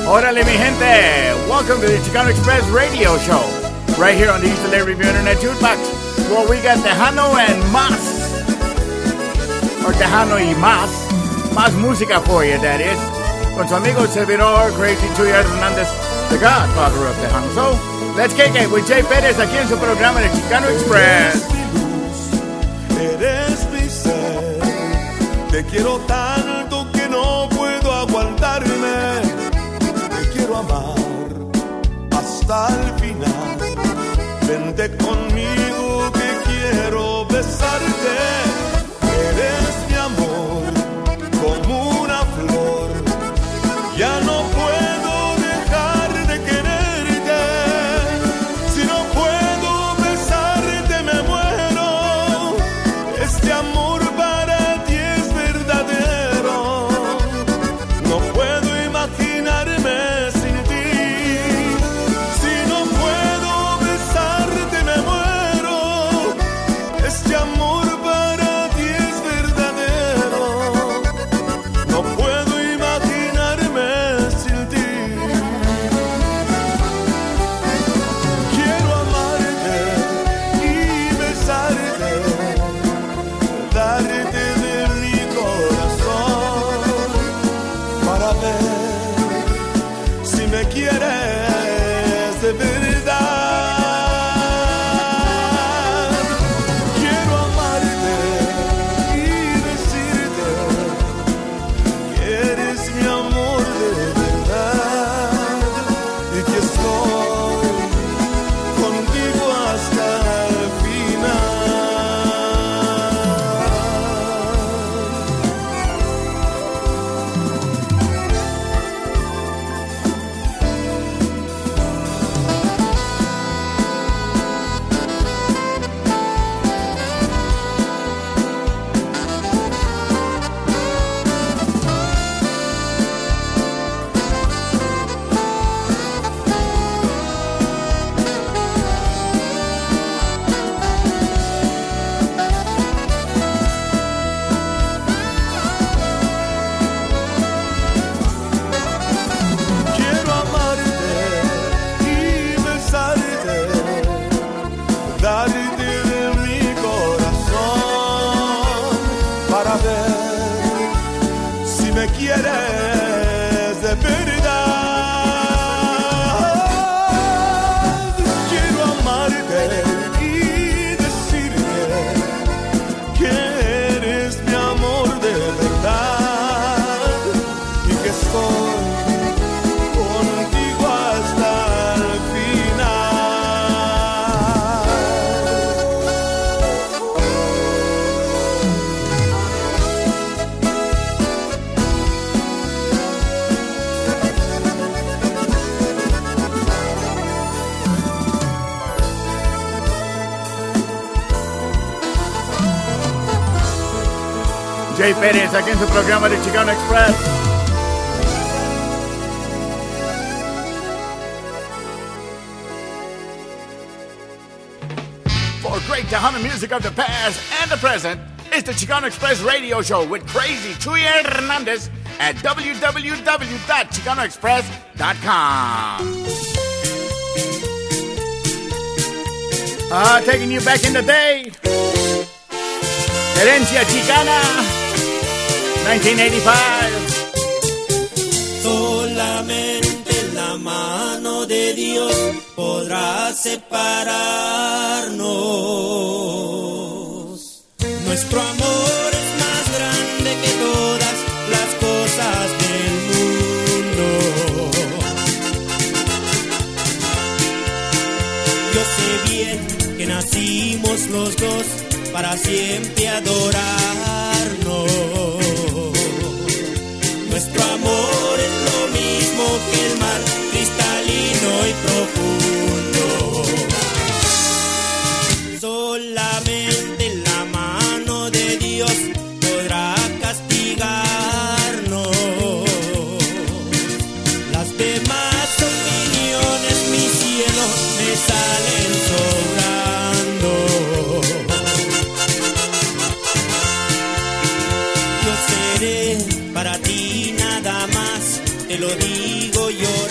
Órale, mi gente. Welcome to the Chicano Express Radio Show. Right here on the East LA Review Internet Jukebox, where we got Tejano and Más. Or Tejano y Más. Más música for you, that is. Con su amigo servidor, Crazy Chuy Hernández, the godfather of Tejano. So, let's kick it with Jay Pérez aquí en su programa de Chicano Express. Eres mi ser. Te quiero tanto que no puedo aguantarme. Te quiero amar hasta el final. Vente conmigo que quiero besarte. Eres mi amor como una flor. Ya no puedo dejar de quererte. Si no puedo besarte me muero. Este amor para ti es verdadero. No puedo imaginarme sin ti. Si no puedo besarte me muero. Este amor para ti es verdadero. No puedo imaginarme sin ti. Quiero amarte y besarte, darte de mi corazón para ver si me quieres de verdad. Quiero amarte y decirte que eres mi amor de verdad y que estoy contigo hasta el final. Quiero amarte y besarte, darte de mi corazón para ver si me quieres de verdad. Quiero amarte y decirte que eres mi amor de verdad y que estoy contigo hasta el Jay Pérez aquí en su programa de Chicano Express. For great Tejano music of the past and the present, it's the Chicano Express Radio Show with Crazy Chuy Hernandez at www.chicanoexpress.com. Taking you back in the day. Herencia Chicana, 1985. Solamente la mano de Dios podrá separarnos. Nuestro amor es más grande que todas las cosas del mundo. Yo sé bien que nacimos los dos para siempre adorarnos. Nuestro amor es lo mismo que el mar, cristalino y profundo. Solamente la mano de Dios podrá castigarnos. Las demás opiniones, mi cielo, me salen sobrando. Yo seré para ti nada más, te lo digo yo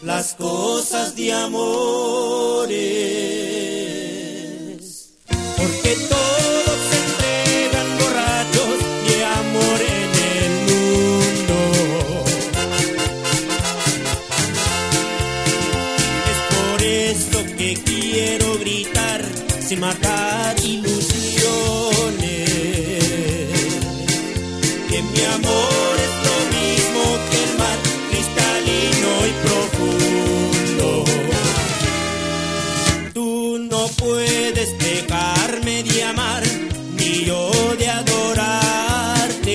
las cosas de amores. Porque todos se entregan borrachos de amor en el mundo. Es por esto que quiero gritar sin matar ilusiones, que mi amor es lo mismo que el mar, cristalino y profundo. Tú no puedes dejarme de amar, ni yo de adorarte,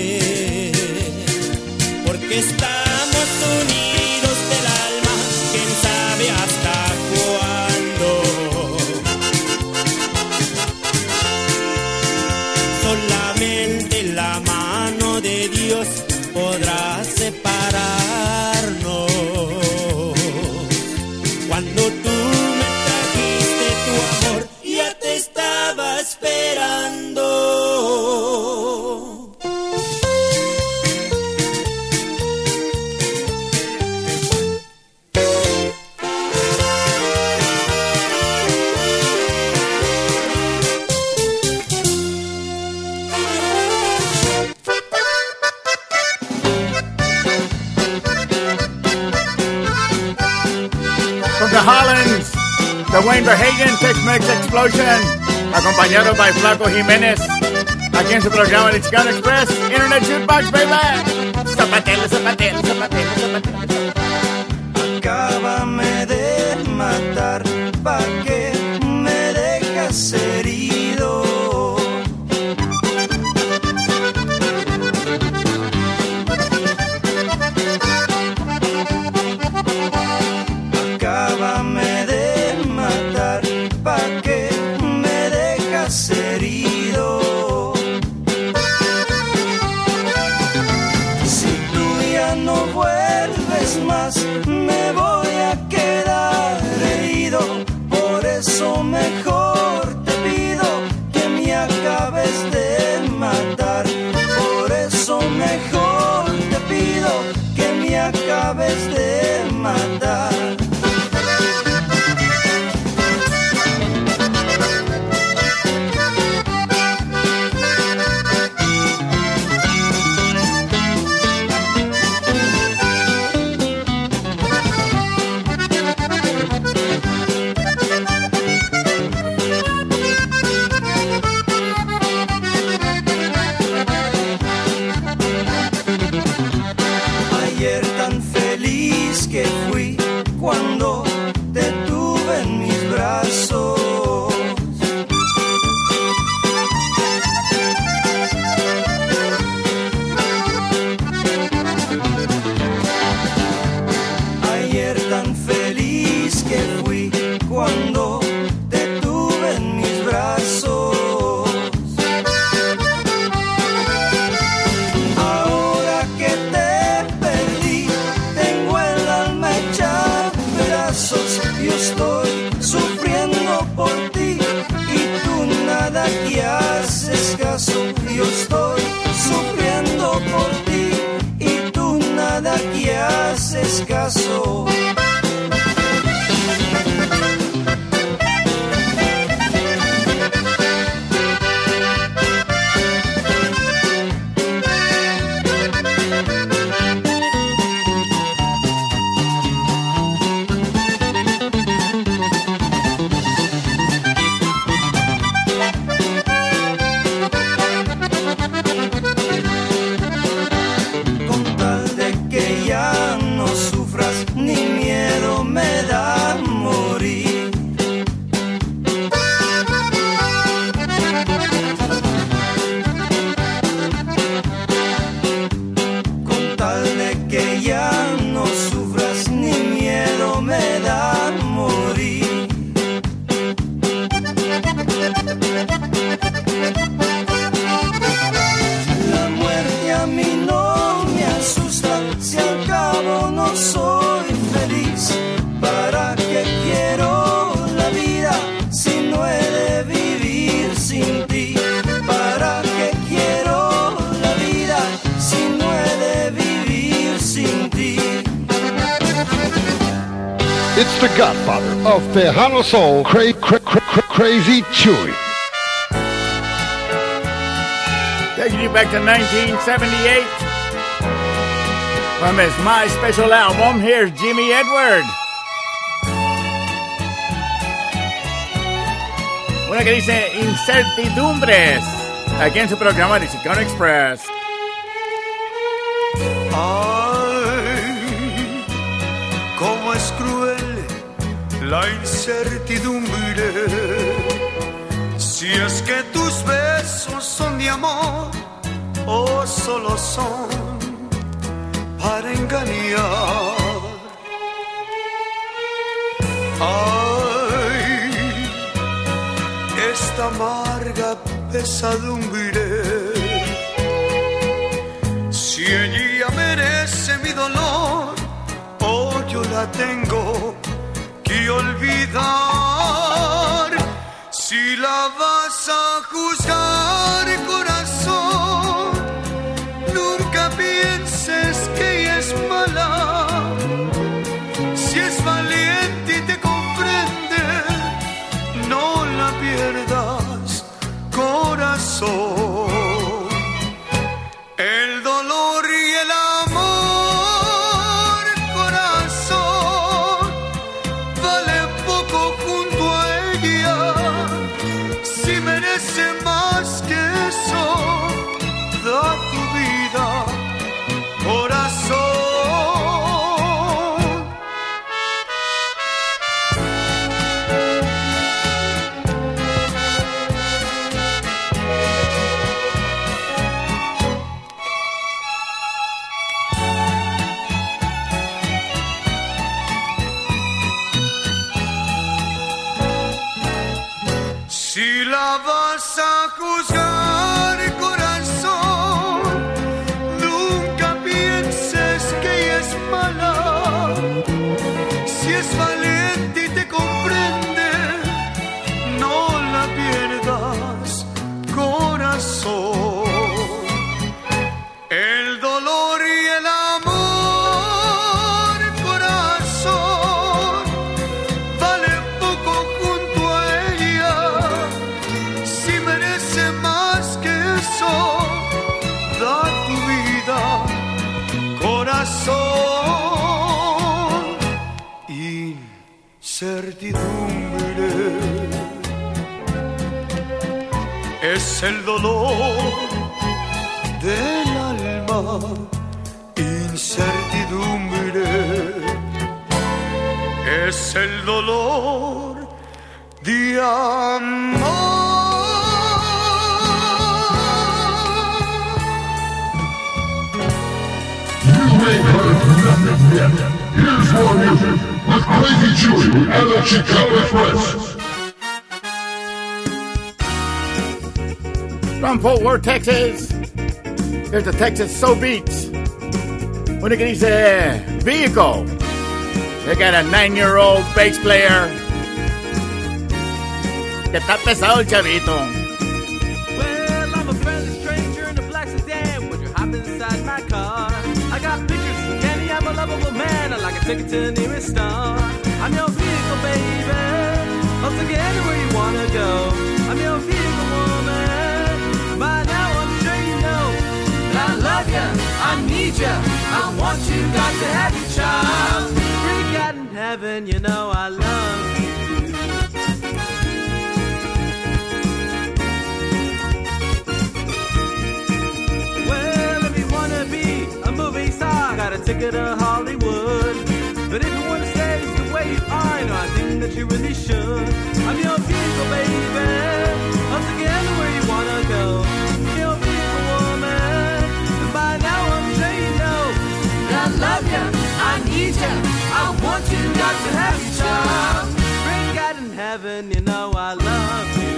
porque estamos unidos del alma, quién sabe hasta cuándo. Solamente la mano de Dios podrá separarnos. Cuando tú me trajiste tu amor, ya te estaba esperando. From the Hollands, the Wayne Verhagen Tex-Mex Explosion, acompañado by Flaco Jiménez, aquí en su programa de Chicano Express, Internet Jukebox, baby. Zapatelo, zapatelo, zapatelo, zapatelo. Acábame de matar, ¿pa' qué me dejas herido? Acábame de matar, ¿pa' qué me dejas herido? Si tú ya no vuelves más, me voy a quedar herido. Por eso mejor te pido que me acabes de matar. Por eso mejor te pido que me acabes de matar. Ayer tan feliz que fui cuando te tuve en mis brazos. Ayer tan feliz que fui cuando te tuve en mis brazos. Ahora que te perdí, tengo el alma hecha pedazos. Yo estoy sufriendo por ti y tú nada que haces caso. Yo estoy sufriendo por ti y tú nada que haces caso. Con tal de que ya no sufras, ni miedo me da morir. Con tal de que ya no sufras, ni miedo me da morir. La muerte a mí no me asusta, si al cabo no soy feliz. ¿Para qué quiero la vida si no he de vivir sin ti? ¿Para qué quiero la vida si no he de vivir sin ti? It's the godfather of Tejano Soul, Crazy Chewy. Taking you back to 1978. From his My Special album, here's Jimmy Edward. Una que dice Incertidumbres, aquí en su programa de Chicano Express. Ay, cómo es cruel la incertidumbre. Si es que tus besos son de amor o solo son para engañar. Ay, esta amarga pesadumbre. Si ella merece mi dolor o yo la tengo que olvidar. Si la vas a juzgar, corazón, nunca pienses que ella es mala. Si es valiente y te comprende, no la pierdas, corazón. El dolor y el amor, corazón, vale poco junto a ella. Si merece más que eso, da tu vida, corazón. Si la vas a juzgar, corazón, nunca pienses que ella es mala. Si es valiente y te comprende, no la pierdas, corazón. El dolor y el amor, corazón, vale poco junto a ella. Si merece más que eso, da tu vida, corazón. Incertidumbre es el dolor del alma. Incertidumbre es el dolor de amor. Here's more music with Crazy Chewy and the Chicano Express. From Fort Worth, Texas, here's the Texas Soul Beats. Una que dice Vehicle. They got a 9-year-old bass player. Que está pesado el chavito. Well, I'm a friendly stranger in a black sedan. Would you hop inside my car? I got pictures of Kenny, I'm a lovable man. I like a ticket to the nearest star. I'm your vehicle, baby. I'll take you anywhere you wanna go. I'm your vehicle, woman. By now I'm sure you know that I love you, I need you, I want you, got to have your child. Freak out in heaven, you know I love you. Well, if you wanna be a movie star, got a ticket to Hollywood. But if you wanna stay the way you are, no, I think that you really should. I'm your vehicle, baby. I'll take you anywhere you wanna go. I'm your vehicle, woman. And by now I'm sure you know that I love you, I need you, I want you, got to have your child. Great God in heaven, you know I love you.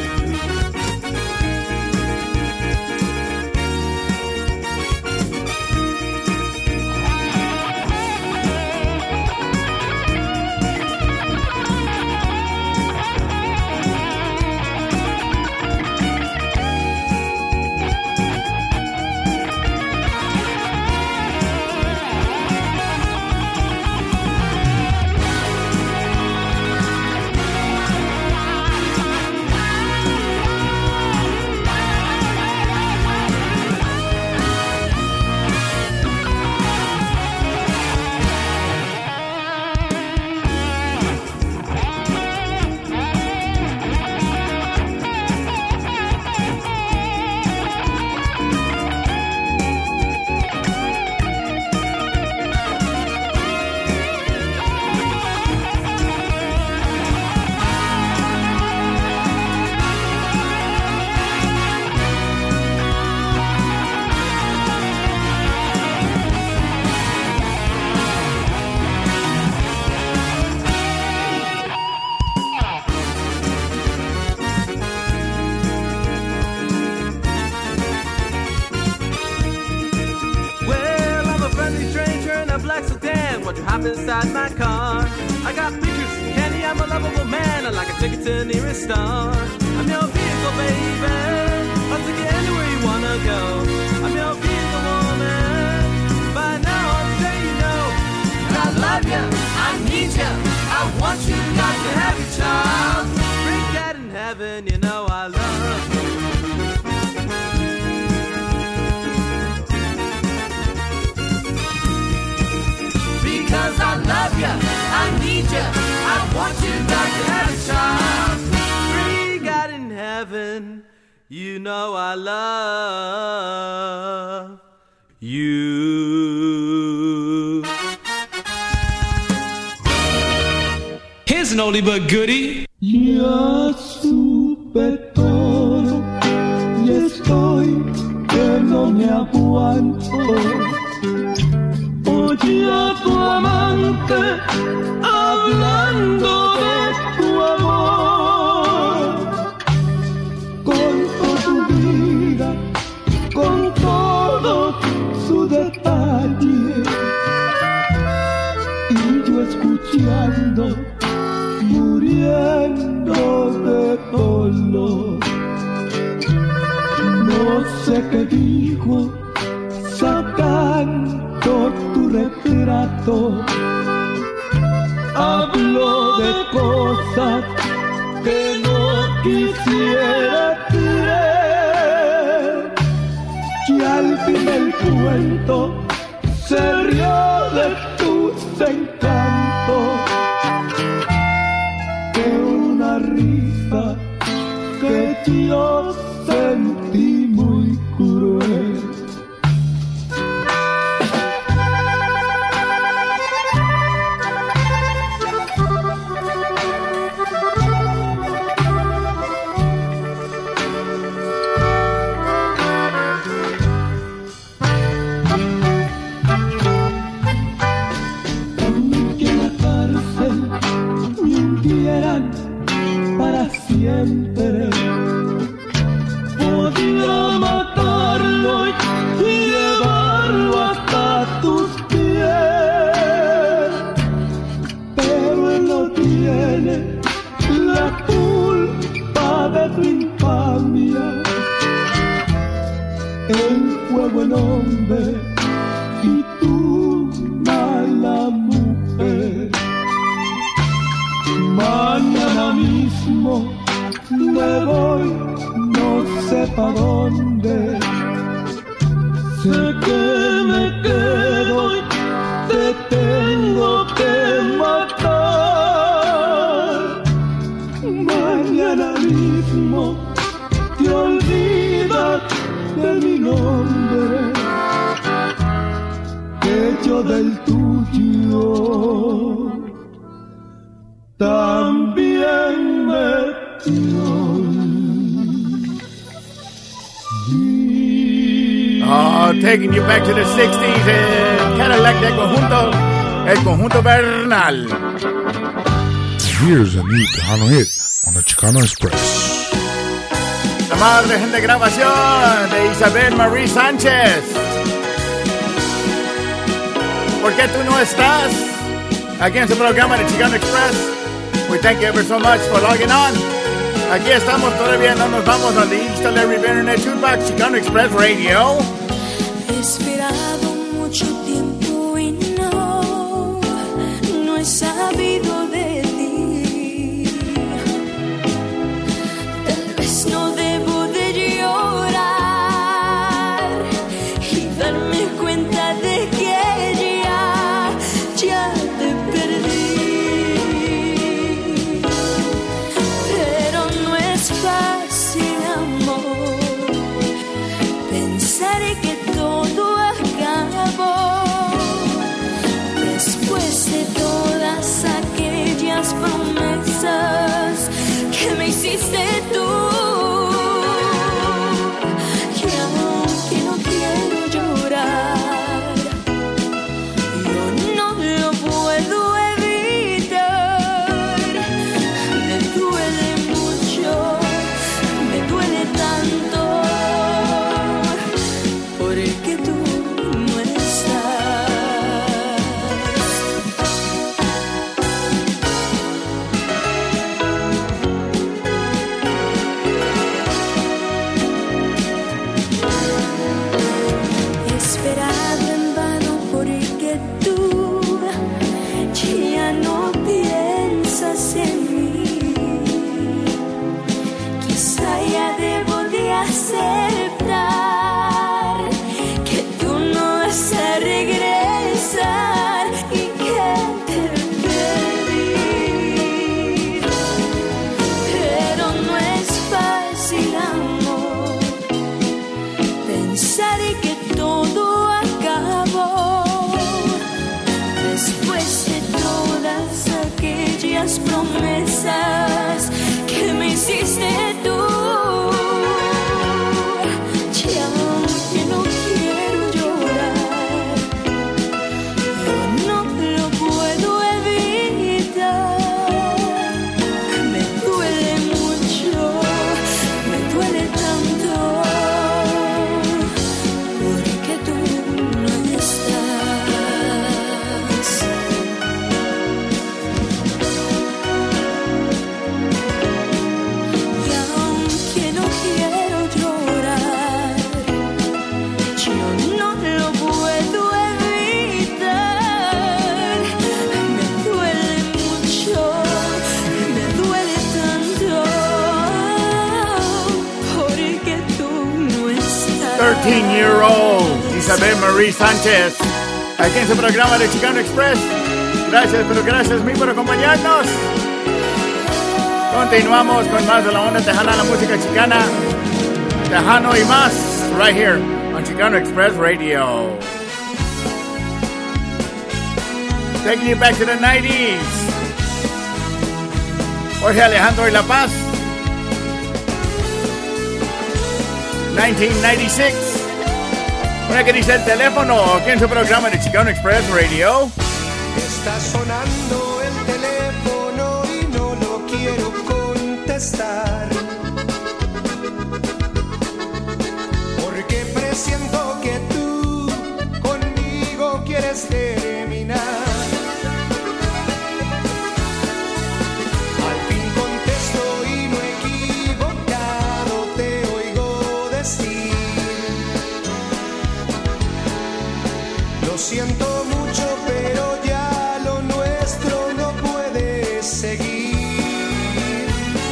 a star. I'm your vehicle, baby. I'll take you anywhere you wanna go. I'm your vehicle, woman. By now I'm sure you know I love you, I need you, I want you, got to have your child. Bring that in heaven, you know I love you. Because I love you, I need you, I want you, got to have your child. Bring God in heaven, you know I love you. Here's an oldie but goodie. Ya supe todo y estoy que no me aguanto. Oye a tu amante hablando de tu amor, con toda su vida, con todo su detalle, y yo escuchando, muriendo de dolor. No sé qué dijo, sacando tu retrato. Hablo de cosas que no quisiera creer, y al fin el cuento se rió de tus encantos. Una risa que yo sentí muy cruel. Para siempre podía matarlo y llevarlo hasta tus pies, pero él no tiene la culpa de tu infamia. Él fue buen hombre y tú mala mujer. Mañana mismo me voy, no sé pa' dónde. Sé que me quedo y te tengo que matar. Mañana mismo te olvidas de mi nombre, que yo del tuyo también me Oh, taking you back to the 60s en Cadillac de Conjunto, el Conjunto Bernal. Here's a new Tejano hit on the Chicano Express. La más reciente grabación de Isabel Marie Sánchez. ¿Por qué tú no estás? Aquí en su programa de Chicano Express. We thank you ever so much for logging on. Aquí estamos, todavía no nos vamos a the East Larry Internet Jukebox Chicano Express Radio. He esperado mucho tiempo y no he sabido de ti. Tal vez no debo de llorar y darme cuenta de que ya te perdí. Pero no es fácil, amor, pensar que todo acabó. las promesas que me hiciste tú. Y aunque no quiero llorar, yo no lo puedo evitar. Me duele mucho, me duele tanto, porque tú no estás. Y aunque no quiero llorar, yo no lo puedo evitar. Me duele mucho, me duele tanto, porque tú no estás. 13-year-old Isabel Marie Sánchez, aquí en su programa de Chicano Express. Gracias, pero gracias mil por acompañarnos. Continuamos con más de la onda tejana, la música chicana, tejano y más, right here on Chicano Express Radio. Taking you back to the 90s. Jorge Alejandro y La Paz, 1996. Una que dice el teléfono aquí en su programa de Chicano Express Radio. Está sonando el teléfono y no lo quiero contestar, porque presiento que tú conmigo quieres terminar. Al fin contesto y no equivocado te oigo decir: lo siento mucho, pero ya lo nuestro no puede seguir.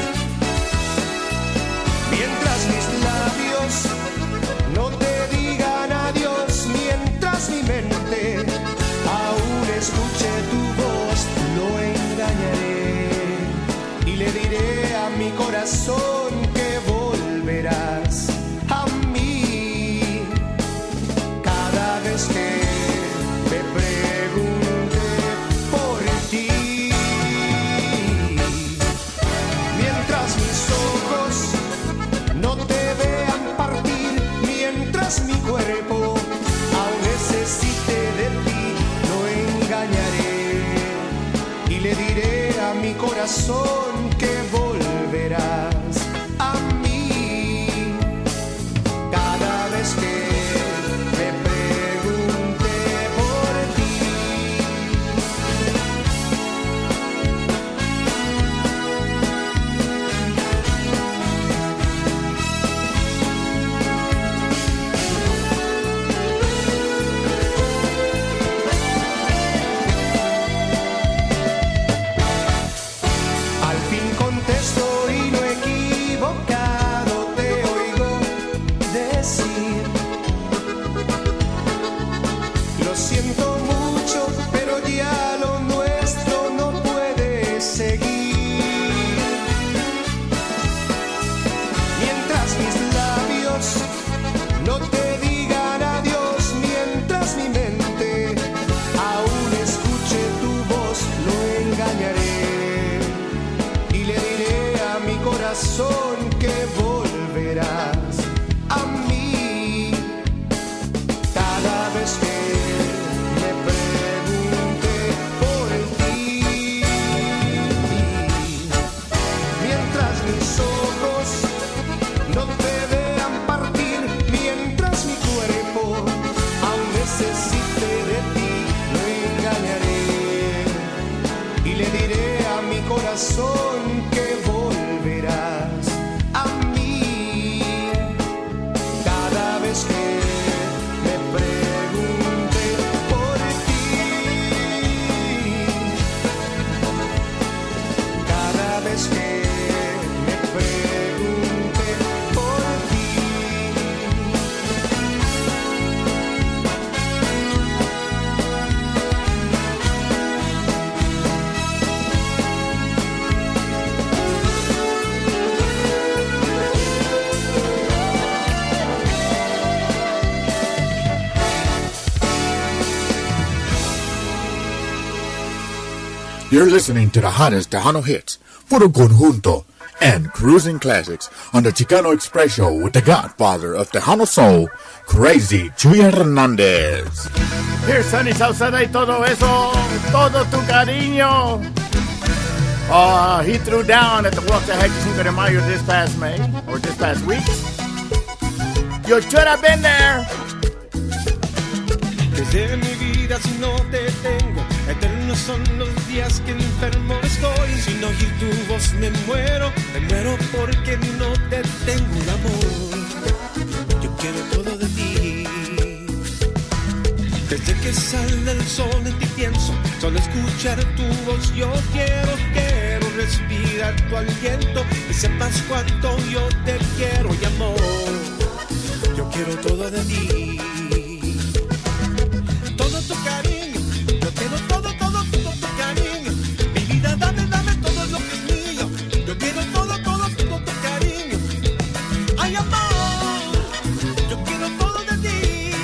Mientras mis labios no te digan adiós, mientras mi mente aún escuche tu voz, lo engañaré y le diré a mi corazón que volverás a mí. Cada vez que me pregunte por ti, mientras mis ojos no te vean partir, mientras mi cuerpo aún necesite de ti, lo engañaré y le diré a mi corazón que volverás a mí. Cada vez que me pregunte por ti. Al fin contesto y no equivocado te oigo decir: lo siento mucho, pero ya lo nuestro no puede seguir. Mientras mis labios no te digan adiós, mientras mi mente aún escuche tu voz, lo engañaré y le diré a mi corazón que volverás a mí. Cada vez que me pregunte por ti, mientras mis ojos no te vean partir, mientras mi cuerpo aún necesite de ti, lo engañaré y le diré a mi corazón que volverás a mí. Cada vez que me pregunte por ti, cada vez que me pregunte por ti. You're listening to the hottest Tejano hits, Puro Conjunto, and cruising classics on the Chicano Express Show with the godfather of Tejano Soul, Crazy Chuy Hernandez. Here's Sunny Salsada y todo eso, todo tu cariño. He threw down at the Walk of Cinco de Mayo this past May, or this past week. You should have been there. Desde mi vida si no te tengo, eternos son los días que enfermo estoy. Sin oír tu voz me muero porque no te tengo el amor. Yo quiero todo de ti. Desde que sale el sol en ti pienso, solo escuchar tu voz yo quiero respirar tu aliento y sepas cuánto yo te quiero y amor. Yo quiero todo de ti. Todo tu cariño, yo quiero todo tu cariño. Mi vida, dame todo lo que es mío. Yo quiero todo tu cariño. Ay, amor, yo quiero todo de ti.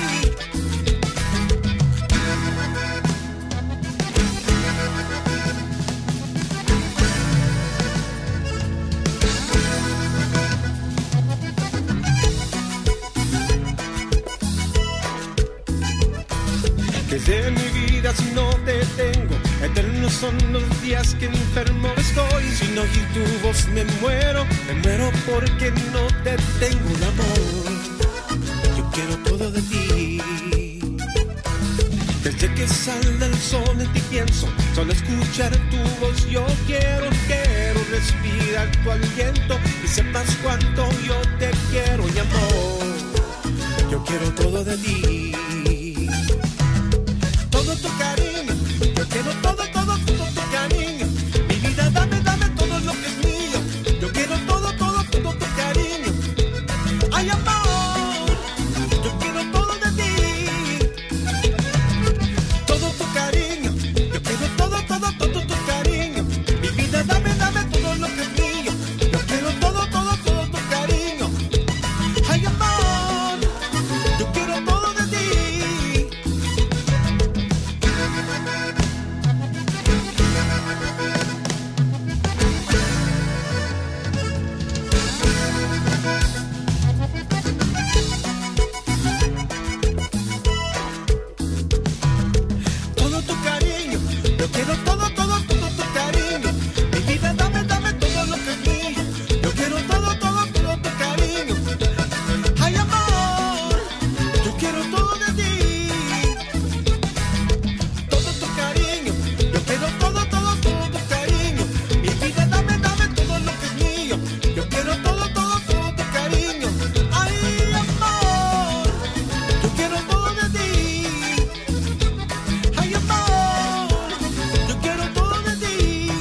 Desde mi vida si no te tengo, eternos son los días que enfermo estoy. Sin oír tu voz me muero porque no te tengo el amor. Yo quiero todo de ti. Desde que sale el sol en ti pienso, solo escuchar tu voz yo quiero respirar tu aliento y sepas cuánto yo te quiero y amor. Yo quiero todo de ti. Todo tu cariño, yo quiero todo tu cariño. Mi vida, dame todo lo que es mío. Yo quiero todo tu cariño. Ay, amor, yo quiero todo de ti. Todo tu cariño, yo quiero todo tu cariño. Mi vida, dame todo lo que es mío. Yo quiero todo tu cariño. Ay, amor, yo quiero todo de ti. Todo tu cariño, yo quiero todo tu cariño. Mi vida, dame todo lo que es mío. Yo quiero todo tu cariño. Ay, amor, yo quiero todo de ti. Todo tu cariño, yo quiero todo tu cariño. Mi vida, dame todo lo que es mío. Yo quiero todo tu cariño. Ay, amor, yo quiero todo de ti. Ay, amor, yo quiero todo de ti.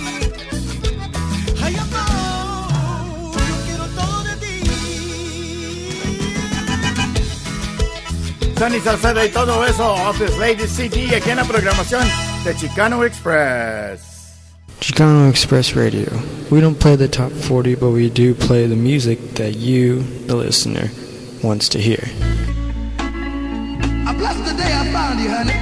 Ay, amor, yo quiero todo de ti. Sunny Salsada y todo eso, off this latest CD, aquí en la programación de Chicano Express. Chicano Express Radio. We don't play the top 40, but we do play the music that you, the listener, wants to hear. I blessed the day I found you, honey.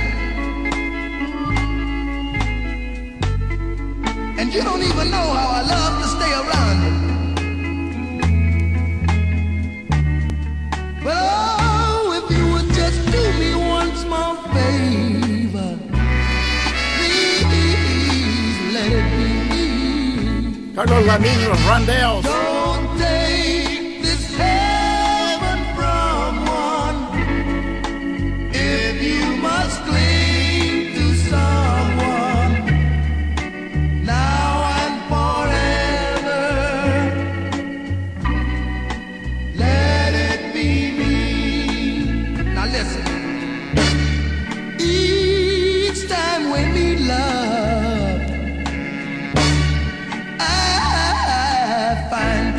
And you don't even know how I love to stay around you. But oh, if you would just do me one small favor, please let it be. Carlos Lamin, los Rondells. Don't take this heaven from one if you must cling to someone now and forever. Let it be me. Now listen. Each time we meet love, I find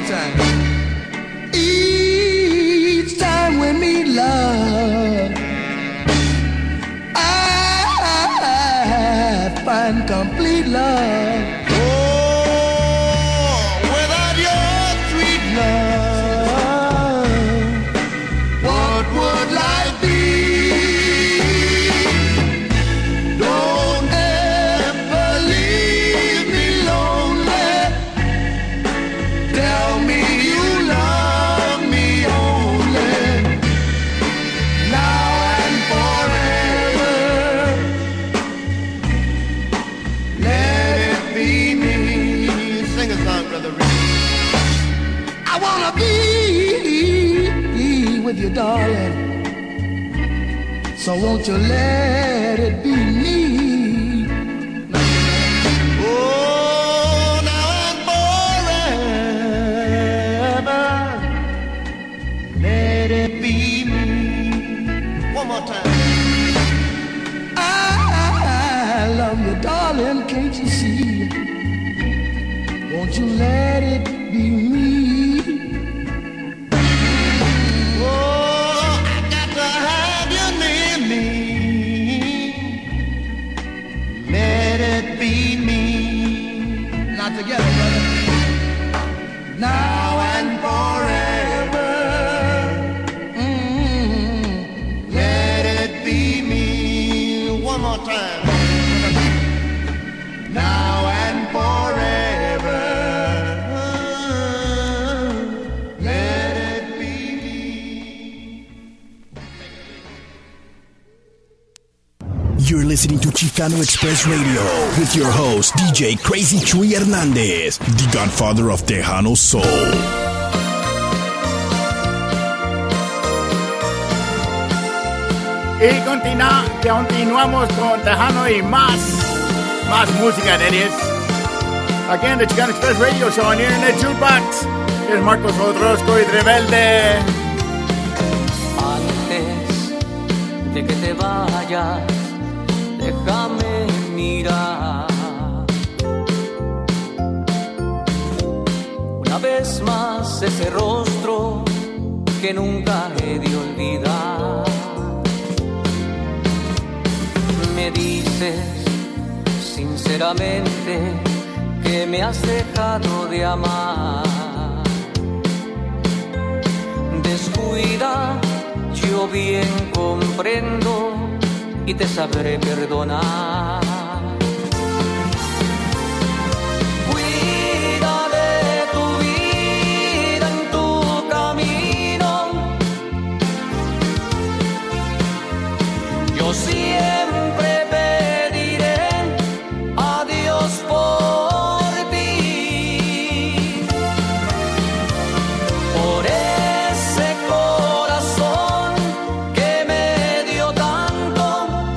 more time. Each time we meet, love, I find complete love. Oh, without your sweet love, what would life be? Don't ever leave me lonely. Tell me you love me only, now and forever. Let it be me. Sing a song, Brother Rick. I wanna be with you, darling. So won't you let it be me? Oh, now and forever. Let it be me. One more time. I love you, darling. Can't you see? Won't you let it be me? Oh, I got to have you near me. Let it be me. Not together, brother. Now and forever. Let it be me. One more time. Now and forever. Let it be me. You're listening to Chicano Express Radio with your host, DJ Crazy Chuy Hernandez, the godfather of Tejano Soul. Y continuamos con Tejano y más música, that is. Again, the Chicano Express Radio Show on Internet Jukebox. Es Marcos Odrosco y Rebelde. Antes de que te vayas, déjame mirar una vez más ese rostro que nunca he de olvidar. Me dices sinceramente que me has dejado de amar. Descuida, yo bien comprendo y te sabré perdonar. Cuida de tu vida en tu camino. Yo siempre pediré a Dios por ti, por ese corazón que me dio tanto,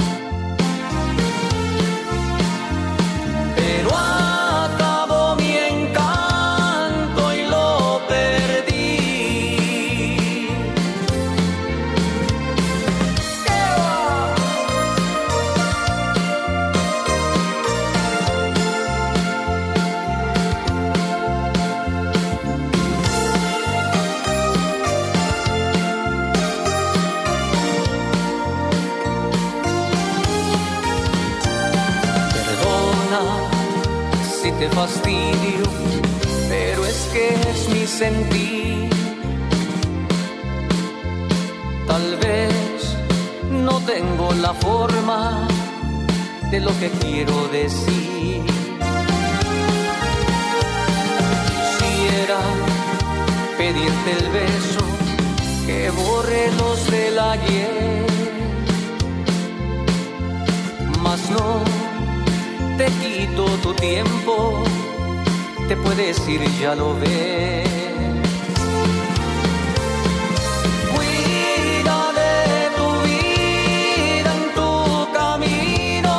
pero acabó mi encanto y lo perdí. ¿Qué va? Perdona si te fastidio, pero es que es mi sentir. Tal vez no tengo la forma de lo que quiero decir. Quisiera pedirte el beso que borre los del ayer, mas no te quito tu tiempo, te puedes ir, ya lo ves. Cuida de tu vida en tu camino.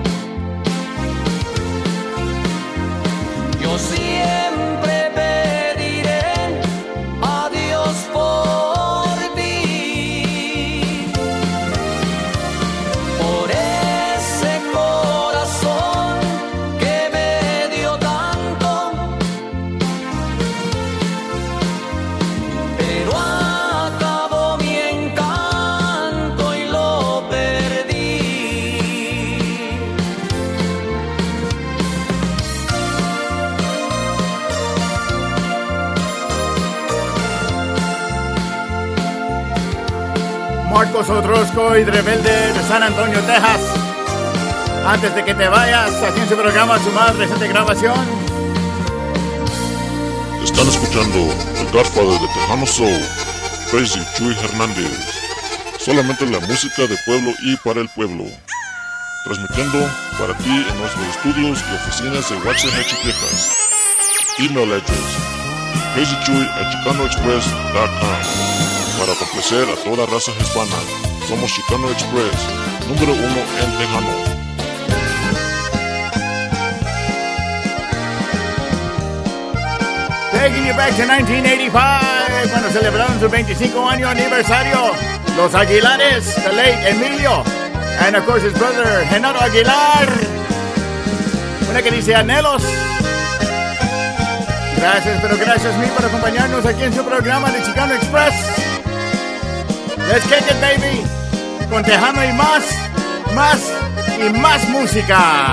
Yo siempre pediré a Dios por ti, por ese corazón que me dio tanto, Mocoso Trosco y Rebelde de San Antonio, Texas. Antes de que te vayas, aquí en su programa, su más reciente grabación. Están escuchando el Godfather de Tejano Soul, Crazy Chuy Hernández. Solamente la música de pueblo y para el pueblo. Transmitiendo para ti en nuestros estudios y oficinas de Waxahachie, Texas. Email address crazychuy@chicanoexpress.com. Para complacer a toda raza hispana, somos Chicano Express, número 1 en Tejano. Taking you back to 1985, cuando celebraron su 25 año aniversario, los Aguilares, the late Emilio, and of course his brother Genaro Aguilar. Una que dice anhelos. Gracias, pero gracias a mí por acompañarnos aquí en su programa de Chicano Express. Let's kick it, baby. Con Tejano y más y más música.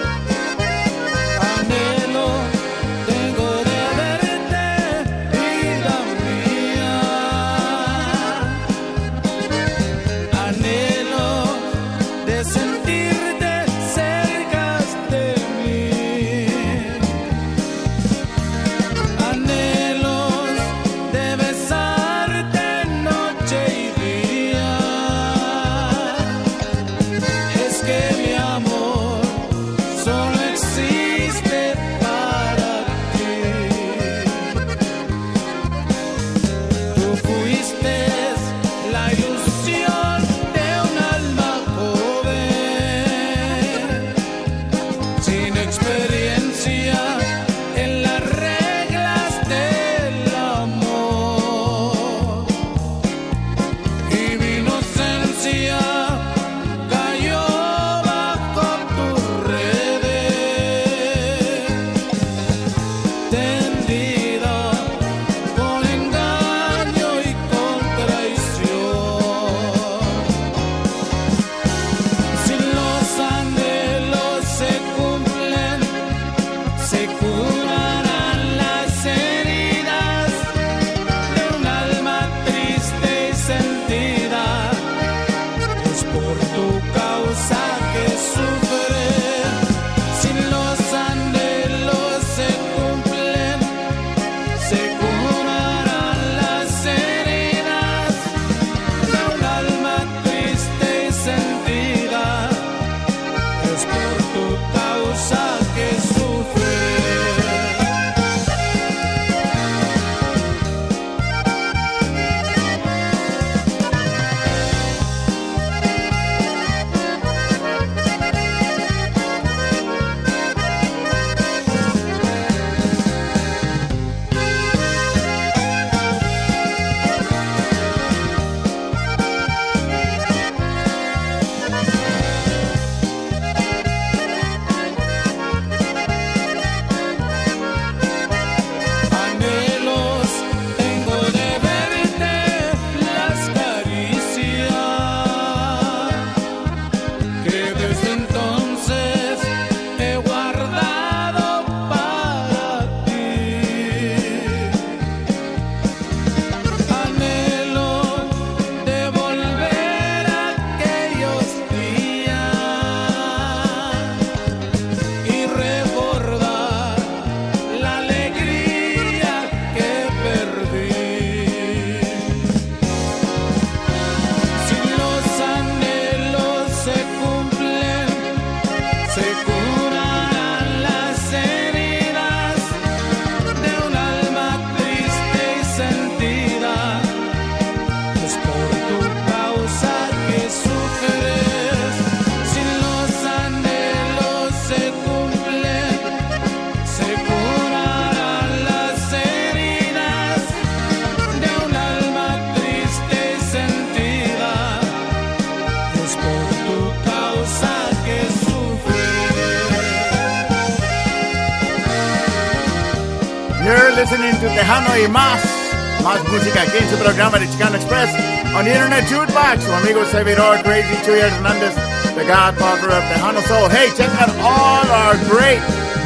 You're listening to Tejano y más música aquí en su programa de Chicano Express on the Internet Jukebox. Su amigo servidor Crazy Chuy Hernández, the Godfather of Tejano Soul. Hey, check out all our great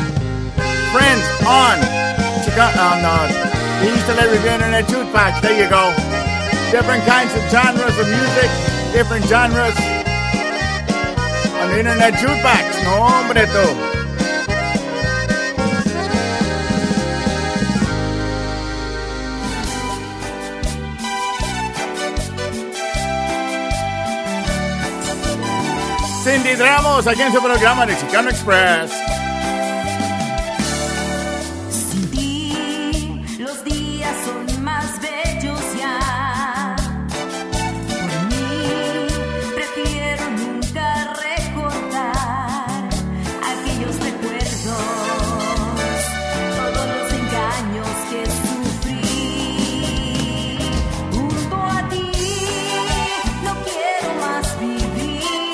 friends on the East LA Review Internet Jukebox. There you go. Different kinds of genres of music, different genres on the internet jukebox. No, hombre, tú. Cindy Ramos, aquí en su programa de Chicano Express. Sin ti, los días son más bellos ya. Por mí, prefiero nunca recordar aquellos recuerdos, todos los engaños que sufrí. Junto a ti, no quiero más vivir.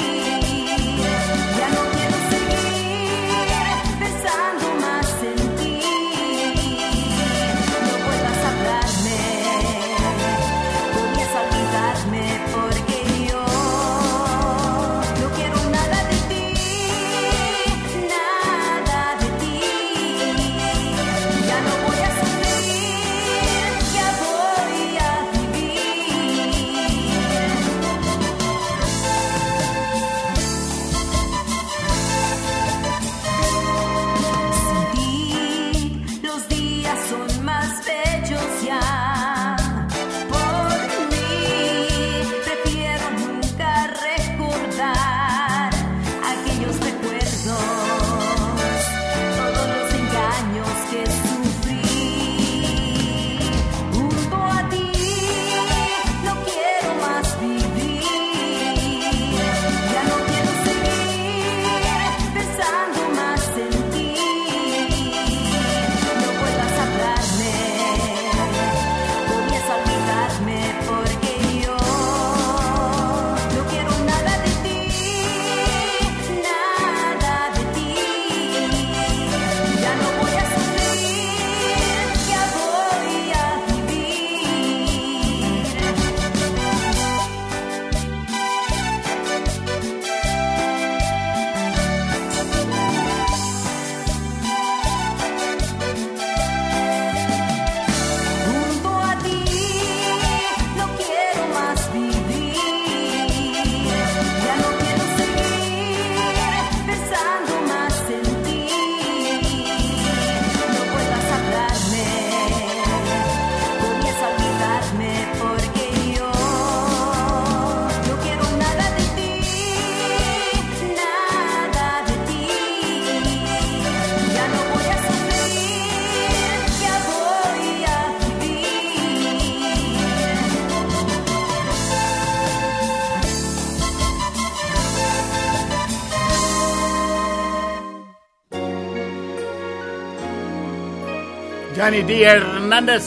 Johnny D. Hernandez.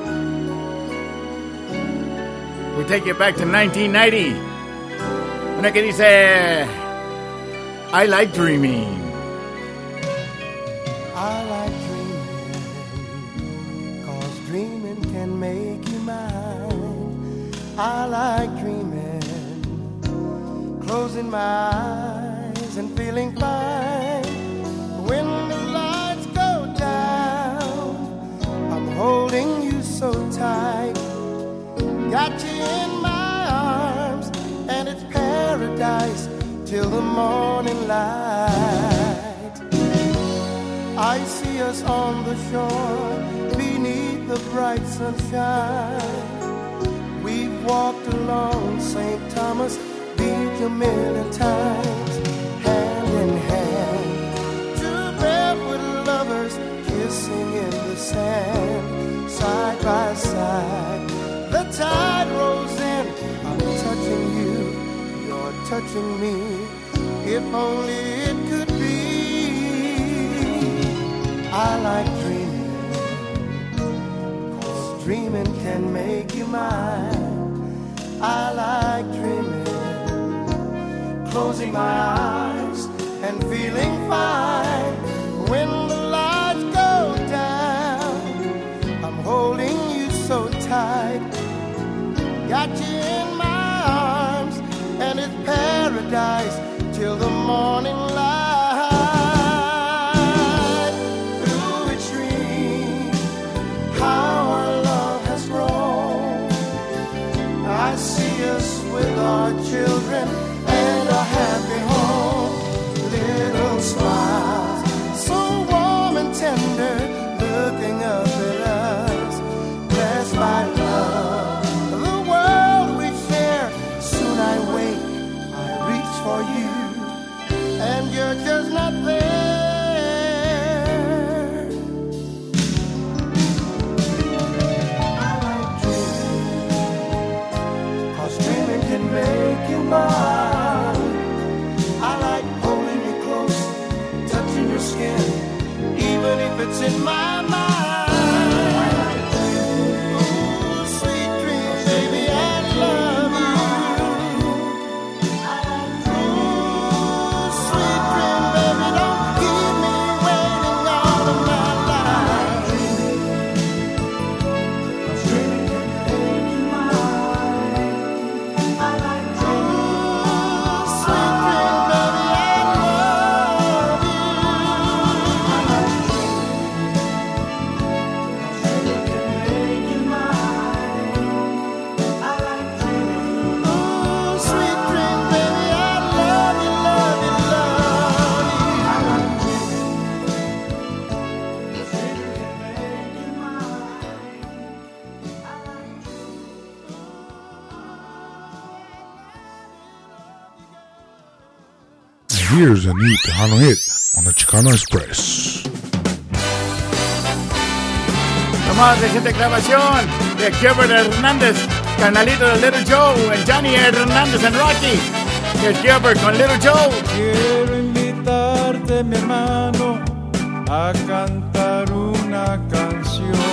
We take it back to 1990. Una que dice, I like dreaming. I like dreaming, 'cause dreaming can make you mine. I like dreaming, closing my eyes and feeling fine. When the lights go down, I'm holding you so tight. Got you in my arms, and it's paradise till the morning light. I see us on the shore beneath the bright sunshine. We've walked along St. Thomas Beach a million times, hand in hand. Two barefoot lovers kissing in the sand, side by side. The tide rolls in, I'm touching you, you're touching me. If only it could be. I like dreaming, 'cause dreaming can make you mine. I like dreaming, closing my eyes and feeling fine. When the lights go down, I'm holding you so tight. Got you in my arms, and it's paradise till the morning light. Through each dream, how our love has grown. I see us with our children you're just not there. I like dreaming, 'cause dreaming can make you mine. I like holding you close, touching your skin, even if it's in my mind. Here's a new Tejano hit on the Chicano Express. La más reciente grabación de Gilbert Hernández, carnalito de Little Joe, and Johnny Hernández and Rocky. Es Gilbert con Little Joe. Quiero invitarte, mi hermano, a cantar una canción.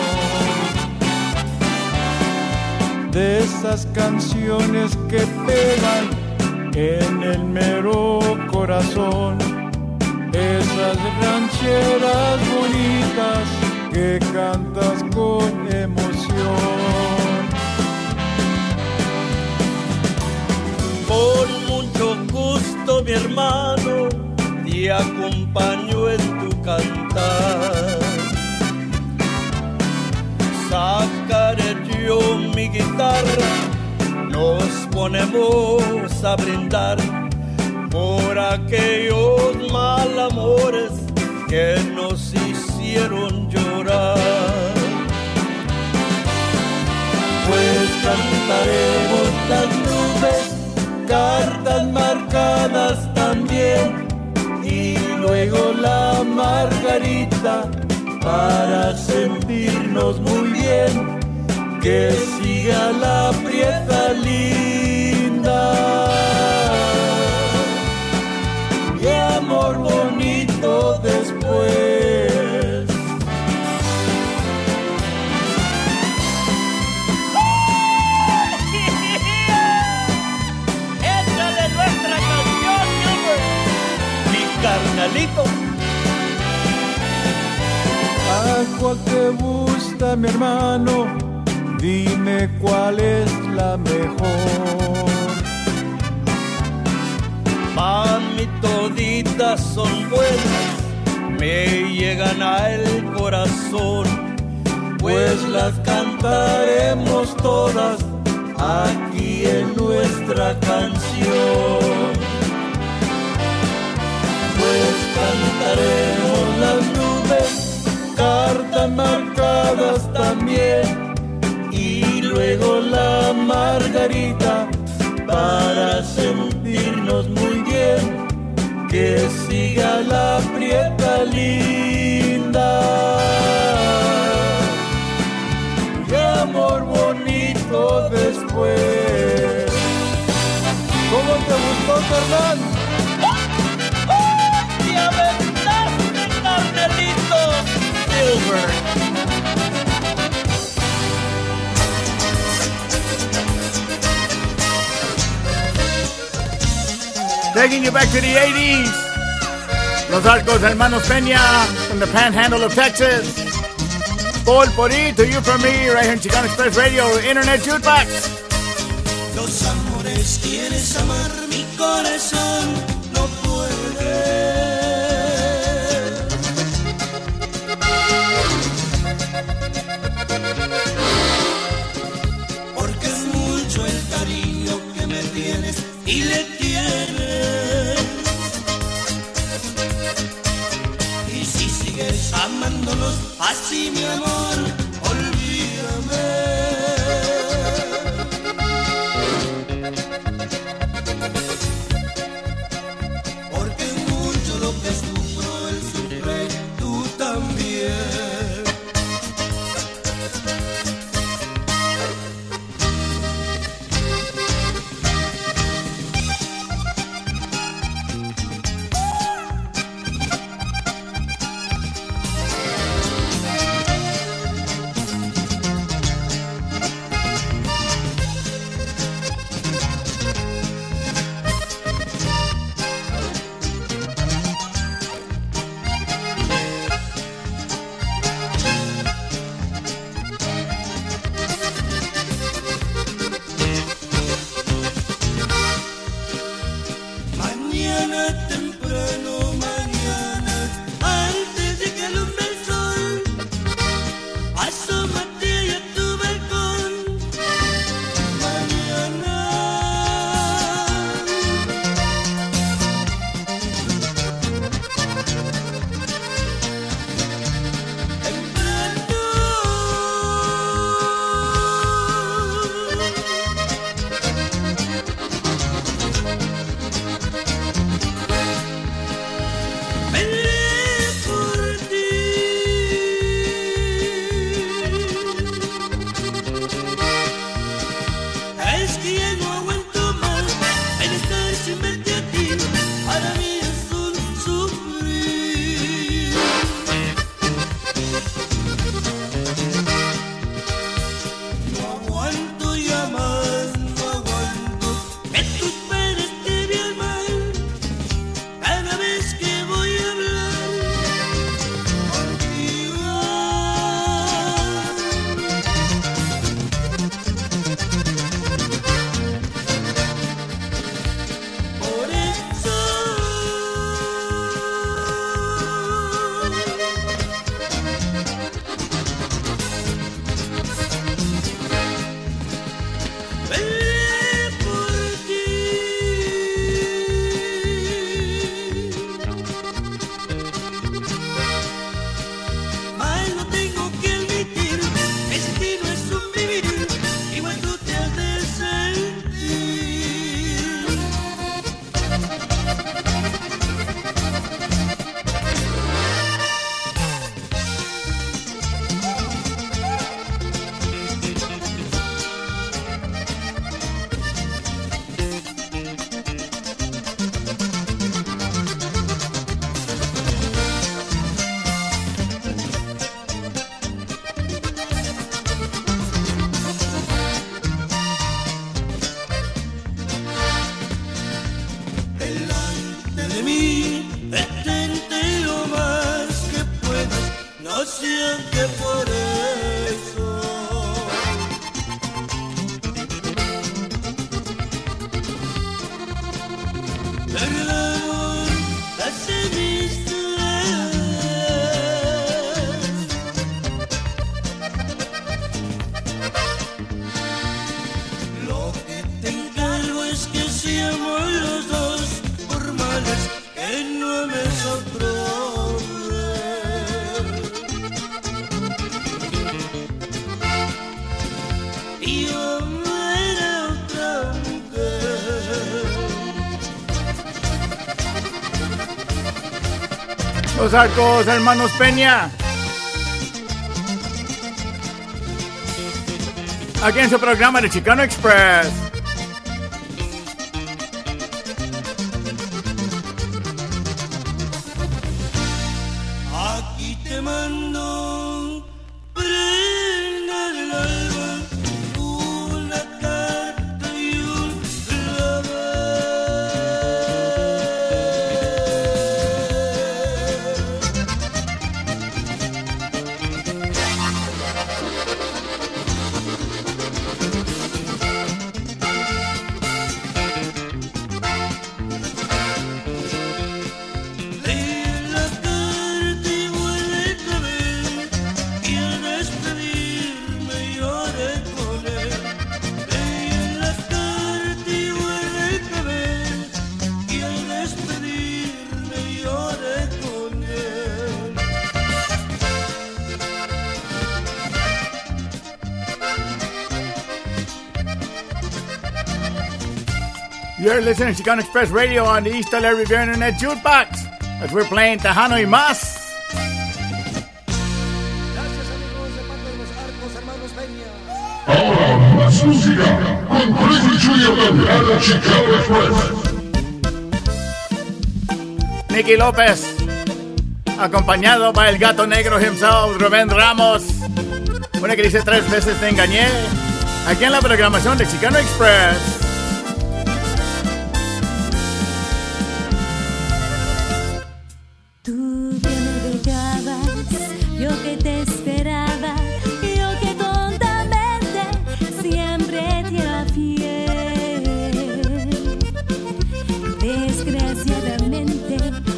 De esas canciones que pegan en el mero corazón, esas rancheras bonitas que cantas con emoción. Con mucho gusto, mi hermano, te acompaño en tu cantar. Sacaré yo mi guitarra, nos ponemos a brindar por aquellos mal amores que nos hicieron llorar. Pues cantaremos las nubes, cartas marcadas también, y luego la margarita para sentirnos muy bien. Que siga la prieta linda, y amor bonito después. Échale nuestra canción, Gilbert, mi carnalito. ¿A cuál te gusta, mi hermano? Dime cuál es la mejor. Pa' mí toditas son buenas, me llegan al corazón, pues las cantaremos todas aquí en nuestra canción. Pues cantaremos las nubes, cartas marcadas también, y luego la margarita para sentirnos muy bien. Que siga la prieta linda, y amor bonito después. ¿Cómo te gustó, carnal? ¡Te aventaste, carnalito! Gilbert. Taking you back to the 80s. Los Arcos Hermanos Peña from the Panhandle of Texas. Paul Pori, to you from me, right here in Chicano Express Radio, Internet Jukebox. Los amores quieres amar, mi corazón no puede. Porque es mucho el cariño que me tienes y le tienes. Y si sigues amándonos así, mi amor, olvídame. Porque es mucho temprano mañana, antes de que alumbre el sol, asómate a tu balcón. Mañana. Es que ya no aguanto más el estar sin verte a ti. Para mí es un sufrir. No aguanto ya más, no aguanto que tus penas te vean mal cada vez que voy a hablar contigo. Por eso vendré por ti. Ay, lo tengo que admitir, este no es un vivir, igual tú te has de sentir. Delante de mí, detente lo más que puedas, no sea que por eso perdamos las amistades. Lo que te encargo es que seamos los dos formales, que no ames a otro hombre. Y yo amar a otra mujer. Los Arcos Hermanos Peña. Aquí en su programa de Chicano Express. Aquí te mando prenda del alba, una carta y un lee la carta y vuelve a ver, y al despedirme lloré con él. Lee la carta y vuelve a ver, y al despedirme lloré con él. You're listening to Chicano Express Radio on the East LA Riviera Internet Jukebox as we're playing Tejano y Más. Gracias amigos de parte de los Arcos Hermanos Peña. Ahora más música con Crazy Chuy Hernández a la Chicano Express. Nicky López, acompañado by el gato negro himself, Rubén Ramos. Una que dice 3 veces te engañé. Aquí en la programación de Chicano Express. Tú que me dejabas, yo que te esperaba, yo que tontamente siempre te era fiel. Desgraciadamente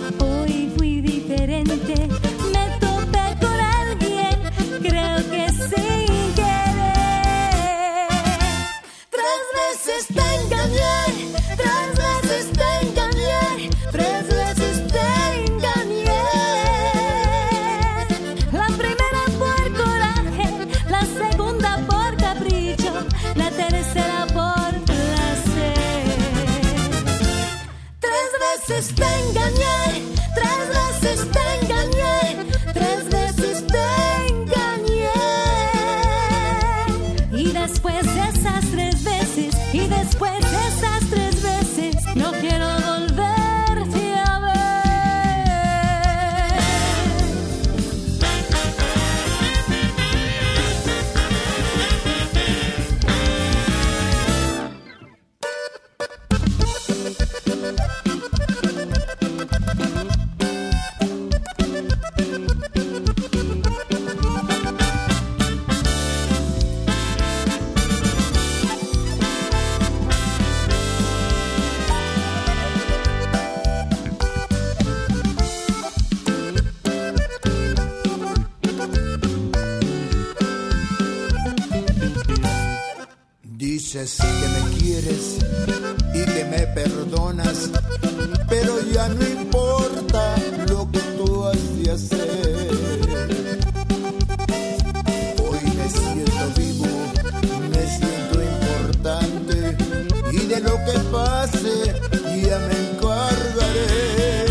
veces te engañé, 3 veces te engañé, 3 veces te engañé. Y después de esas 3 veces, y después de esas 3 veces, no quiero volverte a ver. Dices que me quieres y que me perdonas, pero ya no importa lo que tú has de hacer. Hoy me siento vivo, me siento importante, y de lo que pase ya me encargaré.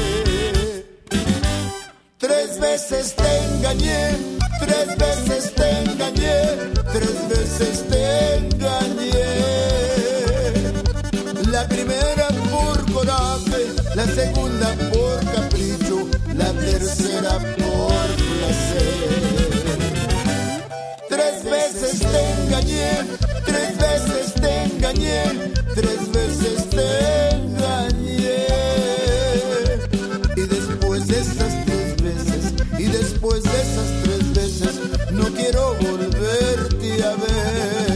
3 veces te engañé, 3 veces te engañé, 3 veces te engañé. La primera por coraje, la segunda por capricho, la tercera por placer. 3 veces te engañé, 3 veces te engañé, 3 veces te engañé. Y después de esas 3 veces, y después de esas 3 veces, no quiero volverte a ver.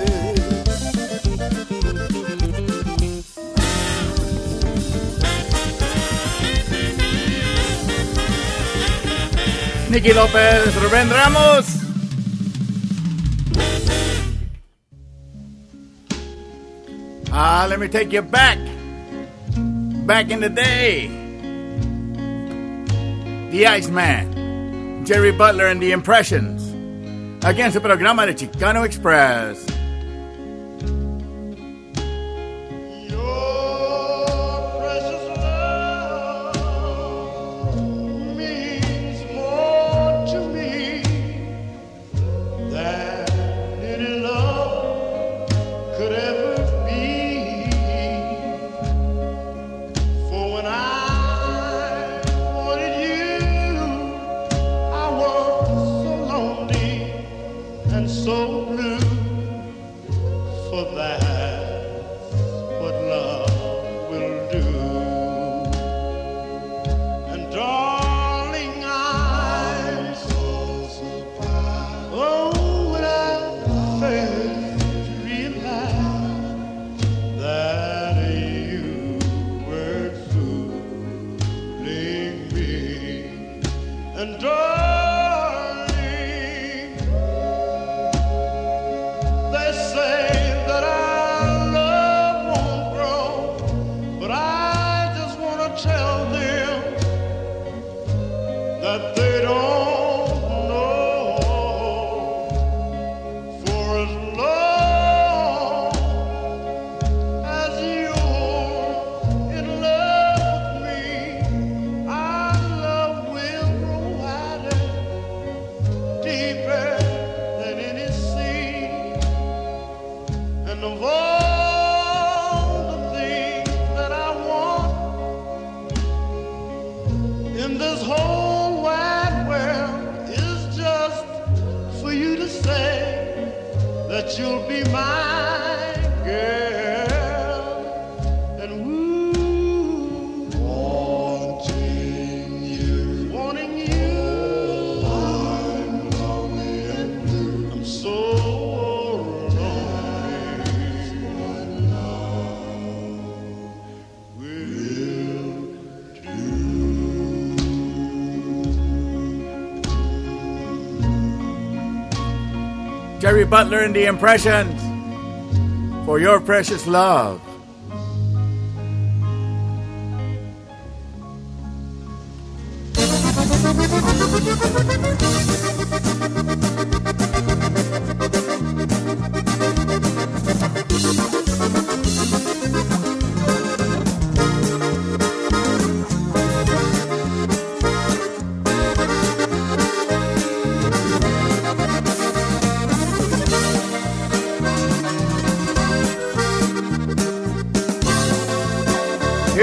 Nicky López, Rubén Ramos. Let me take you back in the day. The Iceman, Jerry Butler and the Impressions. Aquí en su programa de Chicano Express. Jerry Butler and the Impressions, For Your Precious Love.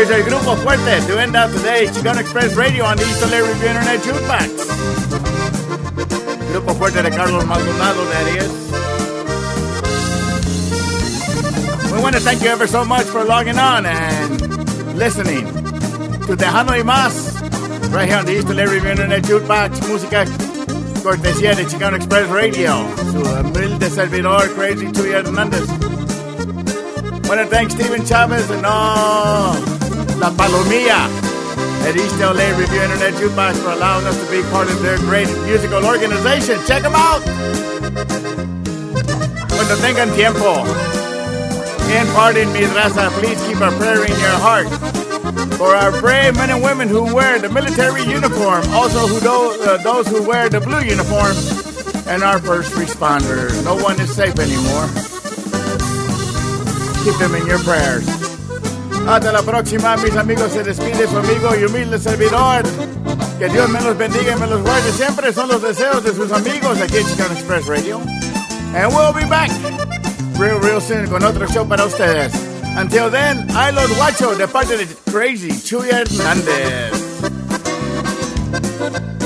Here's el Grupo Fuerte to end out today. Chicano Express Radio on the East LA Review Internet Jukebox. Grupo Fuerte de Carlos Maldonado, that is. We want to thank you ever so much for logging on and listening to Tejano y Más right here on the East LA Review Internet Jukebox. Música cortesía de Chicano Express Radio. Su humilde servidor, Crazy Chuy Hernández. Want to thank Steven Chavez and all La Palomilla at East LA Review Internet Jukebox for allowing us to be part of their great musical organization. Check them out. Cuando tengan tiempo. And pardon me, raza, please keep a prayer in your heart for our brave men and women who wear the military uniform, also those who wear the blue uniform, and our first responders. No one is safe anymore. Keep them in your prayers. Hasta la próxima, mis amigos. Se despide su amigo y humilde servidor. Que Dios me los bendiga y me los guarde siempre. Son los deseos de sus amigos aquí en Chicano Express Radio. And we'll be back real soon con otro show para ustedes. Until then, I los guacho de parte de Crazy Chuy Hernández.